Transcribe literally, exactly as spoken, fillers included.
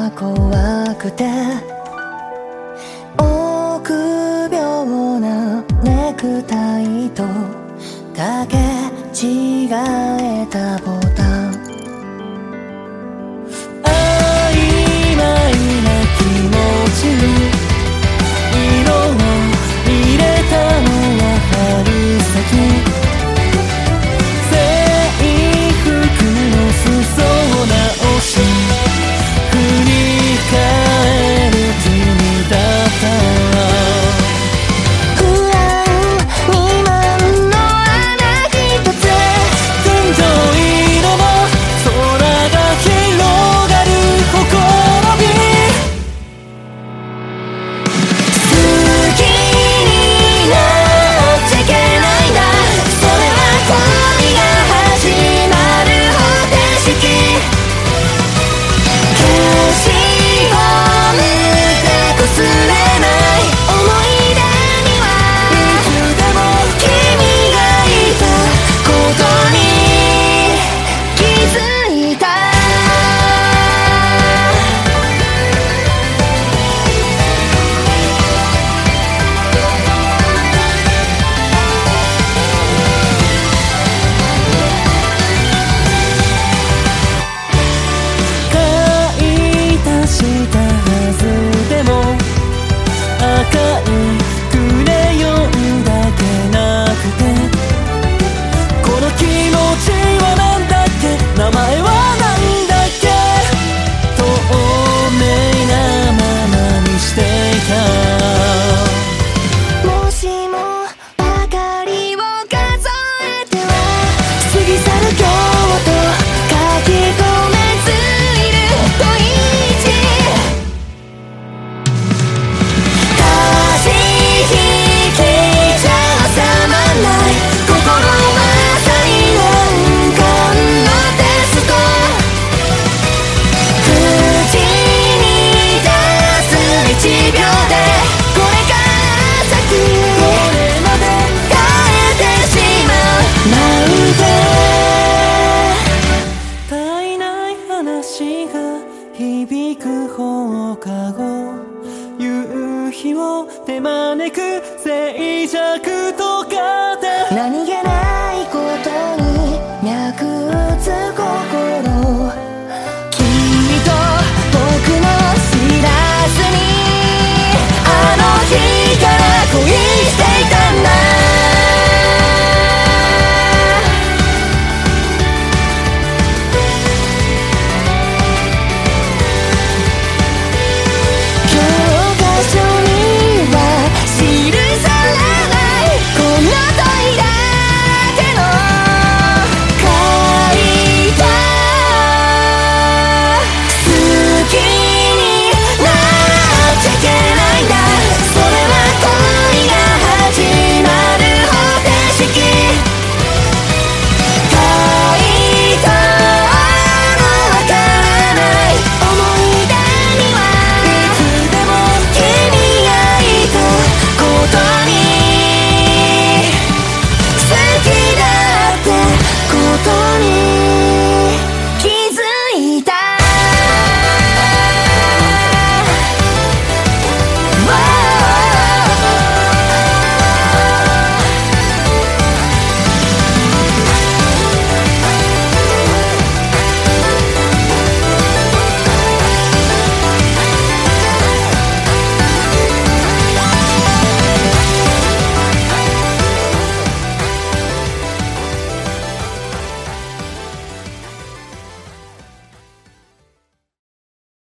が怖くて臆病なネクタイとかけ違えたボタン、曖昧な気持ちに色を入れたのは春先、制服の裾を直し振り返る君だった。不安未満の穴一つ、群青色の空が広がるほころび、好きになっちゃいけないんだ、それは恋が始まる方程式、消しゴムでこすれない思い出にはいつでも君がいたことに気づいた。買い足したはずでも赤いクレヨンだけなくて、この気持ちはなんだっけ、名前はなんだっけ、透明なままにしていた。もしも明かりを数えては過ぎ去る今日と書き込めずいるといち、風邪ひきじゃ収まんない、心は最難関のテスト、口に出すいちびょうでこれから先これまで変えてしまうなんて、絶えない話が響く放課後、夕日を手招く静寂と